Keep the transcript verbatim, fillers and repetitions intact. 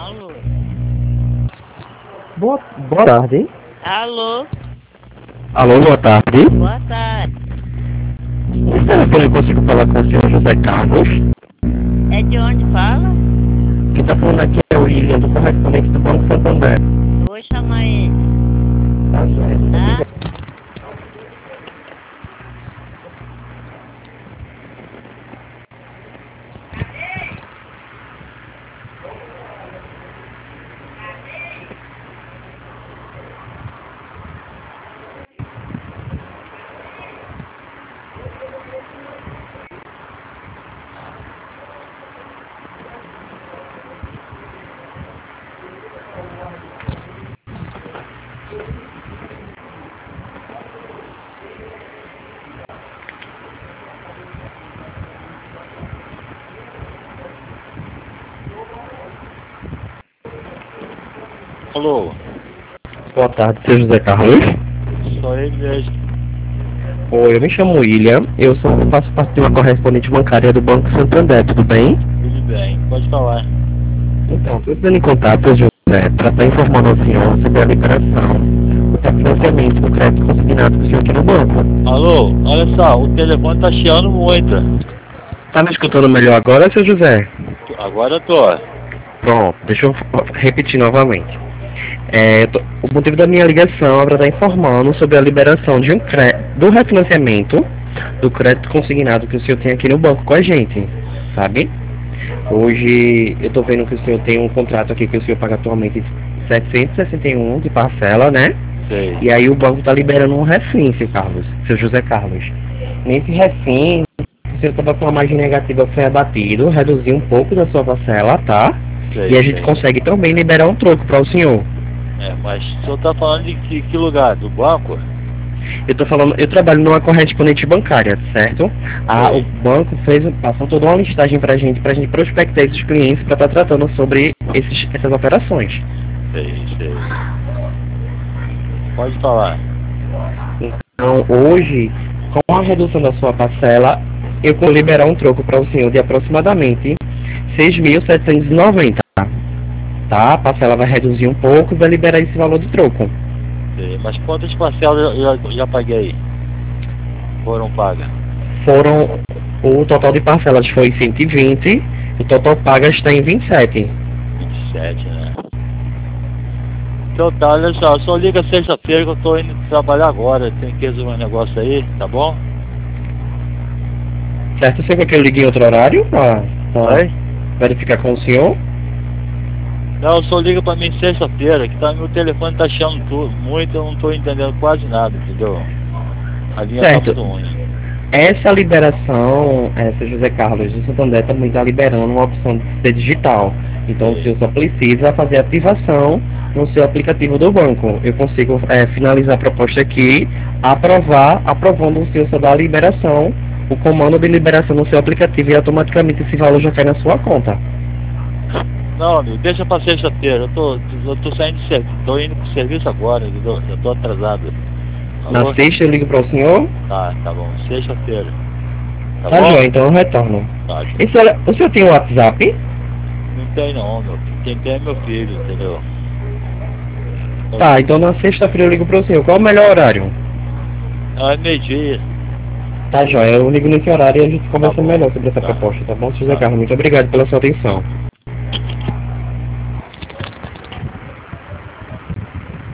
Alô? Boa, boa tarde. Alô? Alô, boa tarde. Boa tarde. Será que eu consigo falar com o senhor José Carlos? É de onde fala? Quem tá falando aqui é o William, do correspondente do Banco Santander. Eu vou chamar ele. Tá, joia. Tá? Alô? Boa tarde, senhor José Carlos. Só ele mesmo. Oi, eu me chamo William, eu sou, faço parte de uma correspondente bancária do Banco Santander, tudo bem? Tudo bem, pode falar. Então, estou entrando em contato, José, para estar informando ao senhor sobre a liberação do refinanciamento do crédito consignado do senhor aqui no banco. Alô? Olha só, o telefone tá chiando muito. Tá me escutando melhor agora, senhor José? Agora eu tô. Pronto, deixa eu repetir novamente. É, tô- o motivo da minha ligação é para estar informando sobre a liberação de um cre... do refinanciamento do crédito consignado que o senhor tem aqui no banco com a gente, sabe? Hoje eu estou vendo que o senhor tem um contrato aqui que o senhor paga atualmente setecentos e sessenta e um de parcela, né? Sei. E aí o banco está liberando um refim, seu Carlos, seu José Carlos. Nesse refim, o senhor estava com uma margem negativa, foi abatido, reduziu um pouco da sua parcela, tá? Sei, E a gente sei. consegue também liberar um troco para o senhor. É, mas o senhor tá falando de que, que lugar? Do banco? Eu tô falando, eu trabalho numa correspondente bancária, certo? Ah, Sei. o banco fez, passou toda uma listagem pra gente, pra gente prospectar esses clientes para estar tratando sobre esses, essas operações. Sei, sei. Pode falar. Então, hoje, com a redução da sua parcela, eu vou liberar um troco para o senhor de aproximadamente seis mil setecentos e noventa, tá? A parcela vai reduzir um pouco e vai liberar esse valor de troco. Sei. Mas quantas parcelas eu já, já paguei? Foram pagas? Foram, o total de parcelas foi cento e vinte, o total paga está em vinte e sete. vinte e sete, né? Então tá, olha só, só liga sexta-feira que eu tô indo trabalhar agora. Tem que resolver um negócio aí, tá bom? Certo? Você quer que eu ligue em outro horário para Oi? verificar com o senhor? Não, só liga pra mim sexta-feira, que tá, meu telefone tá achando tudo, muito, eu não tô entendendo quase nada, entendeu? A linha Certo. tá muito ruim. Essa liberação, essa José Carlos do Santander também está liberando uma opção de ser digital. Então o senhor só precisa fazer a ativação no seu aplicativo do banco. Eu consigo é, finalizar a proposta aqui, aprovar, aprovando o senhor só dá a liberação, o comando de liberação no seu aplicativo e automaticamente esse valor já cai na sua conta. Não, amigo, deixa pra sexta-feira, eu tô, eu tô saindo de serviço, tô indo pro serviço agora, entendeu? Eu tô atrasado. Na Alô? sexta eu ligo para o senhor. Tá, tá bom, sexta-feira. Tá Tá bom? joia, então eu retorno. Tá. E senhora, o senhor tem um WhatsApp? Não tem não, meu. Quem tem é meu filho, entendeu? Tá, então na sexta-feira eu ligo para o senhor. Qual é o melhor horário? Ah, é meio-dia. Tá joia, eu ligo nesse horário e a gente conversa bom. melhor sobre essa Tá. proposta, tá bom, José Tá. Carlos? Muito obrigado pela sua atenção.